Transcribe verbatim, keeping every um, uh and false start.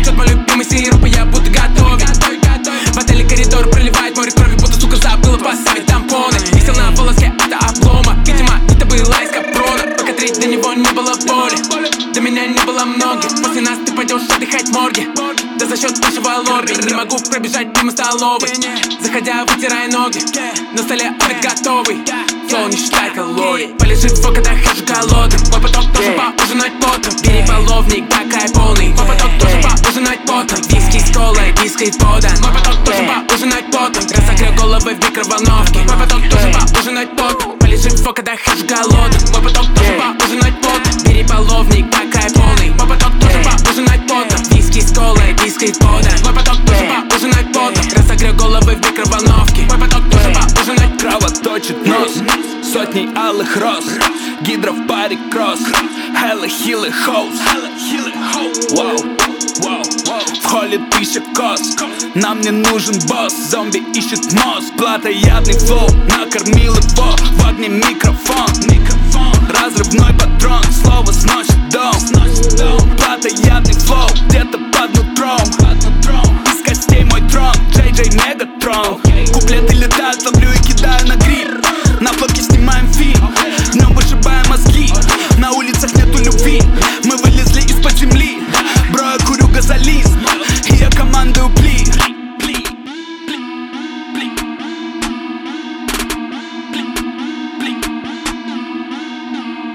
течет мой любимый сироп, и я буду готовить. В отеле коридор проливает море крови, будто, сука, забыла поставить тампоны. Висел на волоске, это облома. Видимо, это была из капрона. Пока треть до него не было боли, до меня не было многих. После нас ты пойдешь отдыхать в морге, да за счет вашего лобби. Не могу пробежать мимо столовой, заходя, вытирая ноги. На столе обед готовый, флоу не считай калорий. Полежи в когда хожу голодным, мой поток тоже поужинать потом. Бери половник, такая полный, мой поток тоже поужинать потом. Виски с колой, виски с подан, мой поток тоже поужинать потом. Разогрел головы в микроволновке, мой поток тоже поужинать потом. Полежи в когда хожу голодным, мой поток тоже поужинать потом. Бери половник, такая полный, мой поток тоже поужинать потом. Виски с колой, виски с подан, мой поток тоже поужинать потом. Разогрел головы в микроволновке, мой поток тоже поужинать. Кровоточит нос, сотни алых роз, гидро в паре кросс, hella хилый хоус. Вау, вау, в холле тысяча коз, нам не нужен босс. Зомби ищет мозг, платоядный флоу, накормил его в огне микрофон. Разрывной патрон, слово сносит дом. Платоядный флоу, где-то